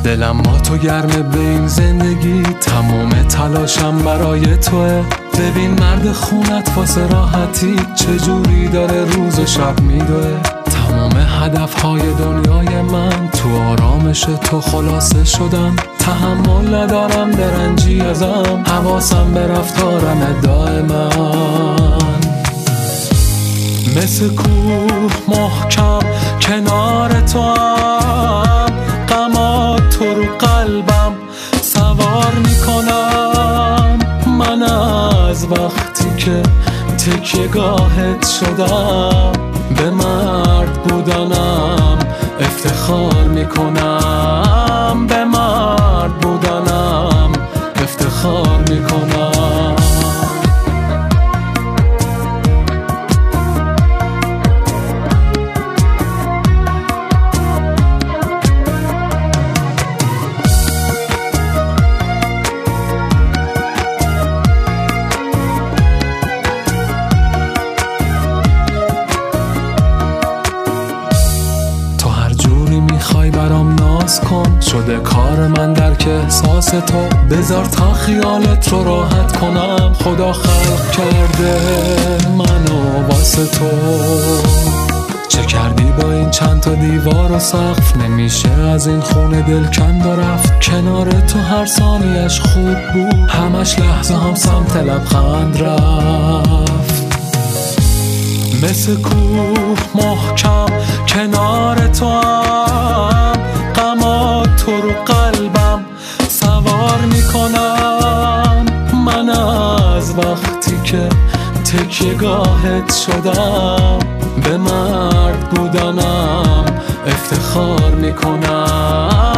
دلم با تو گرمه به این زندگی، تمام تلاشم برای توه. ببین مرد خونت واسه راحتی چجوری داره روز و شب میدوه. تمام هدفهای دنیای من تو آرامش تو خلاصه شدن. تحمل ندارم برنجی ازم، حواسم به رفتارم دائما. مثل کوه محکم کنار تو هم، غمات تو رو قلبم سوار میکنم. من از وقتی که تکیه گاهت شدم، به مرد بودنم افتخار میکنم. به مرد بودنم افتخار میکنم. میخوای برام ناز کن، شده کار من درک احساس تو. بذار تا خیالت رو راحت کنم، خدا خلق کرده منو واسه تو. چه کردی با این چند تا دیوار و سقف؟ نمیشه از این خونه دل کند و رفت. کنار تو هر ثانیش خوب بود، همش لحظه هم سمت لبخند رفت. مثل کوه محکم کنار تو هم، غمات تو رو قلبم سوار میکنم. من از وقتی که تکیه گاهت شدم، به مرد بودنم افتخار میکنم.